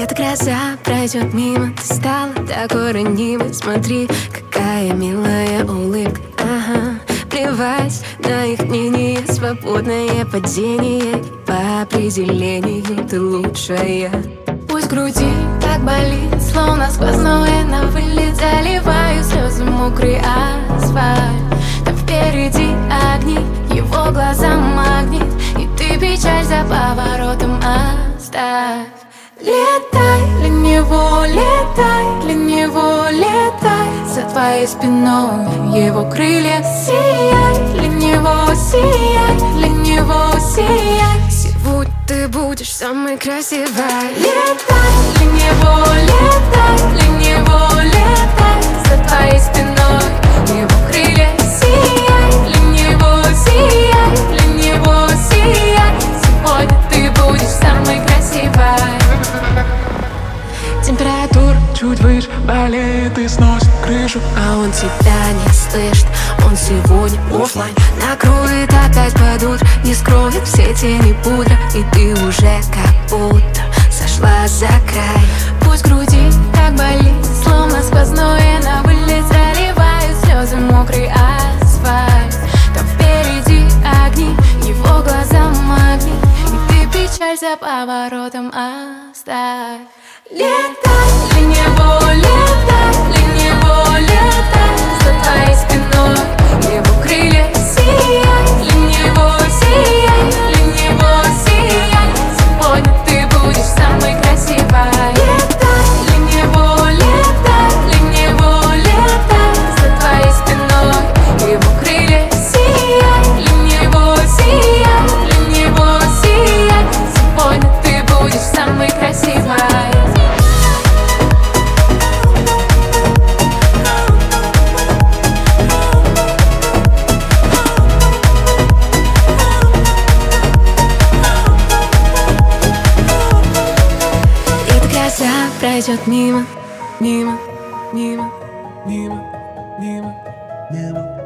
Эта гроза пройдет мимо, ты стала такой ранимой. Смотри, какая милая улыбка, ага. Плевать на их мнение, свободное падение. По определению ты лучшая. Пусть в груди так болит, словно сквозное на вылет. Заливаю слезы мокрый асфальт. Там впереди огни, его глаза магнит. И ты печаль за поворотом оставь. Летай, для него летай, для него летай. За твоей спиной его крылья. Сияй, для него сияй, для него сияй. Сегодня ты будешь самой красивой. Летай, для него летай, для него летай. За твоей спиной его крылья. Сияй, для него сияй, для него сияй. Сегодня ты будешь самой красивой. Температура чуть выше болеет и сносит крышу. А он тебя не слышит, он сегодня оффлайн. Накроет опять под утро, не скроет все тени пудра. И ты уже как будто сошла за край. Пусть в груди так болит, словно сквозное на вылет. Заливаю слезы мокрый асфальт. Там впереди огни, его глаза магнит. И ты печаль за поворотом оставь. Летай, для него летай, для него летай. За твоей спиной его крылья. Сияй, для него сияй, для него сияй. Сегодня ты будешь самой красивой. Летай, для него летай, для него летай. За твоей спиной его крылья. Сияй, для него сияй, для него сияй. Сегодня ты будешь самой красивой. Пройдет мимо, мимо, мимо, мимо, мимо, мимо.